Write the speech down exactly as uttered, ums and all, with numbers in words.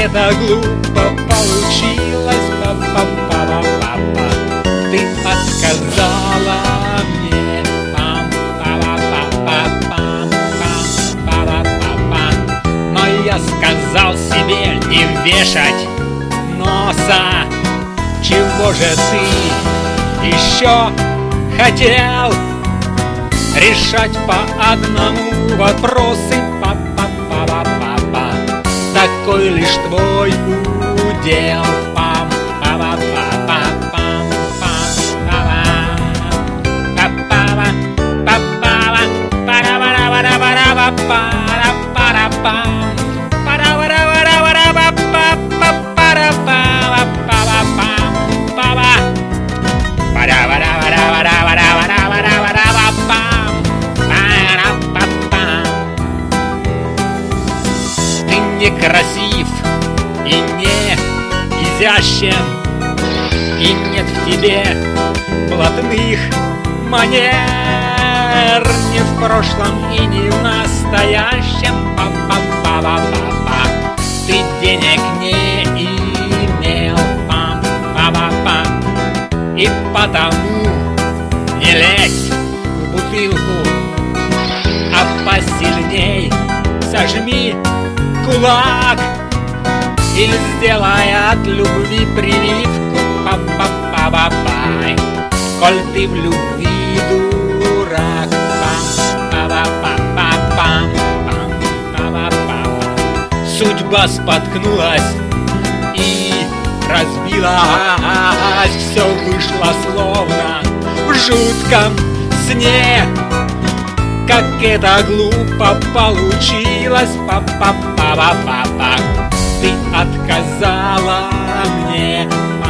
это глупо получилось, па-па-па-па-па-па. Ты отказала мне, пам-па-па-па-пам-пам-па-па-па. Но я сказал себе не вешать носа. Чего же ты еще хотел? Решать по одному вопросы, па-па-па-па-па-па. Такой лишь твой удел, пам-па-па-па-пам-пам. Ты некрасив и не изящен, и нет в тебе блатных манер. Ни в прошлом и не в настоящем, па-па-па-па-па-па. Ты денег не имел, пам-па-па-па. И потому не лезь в бутылку, а посильней сожми кулак и сделай от любви прививку, па-па-па-па-па. Коль ты в любви дурак, пам-па-па-па-пам-пам-па-па-па. Судьба споткнулась и разбилась, все вышло словно в жутком сне. Как это глупо получилось, па-па-па-па-па-па. Ты отказала мне,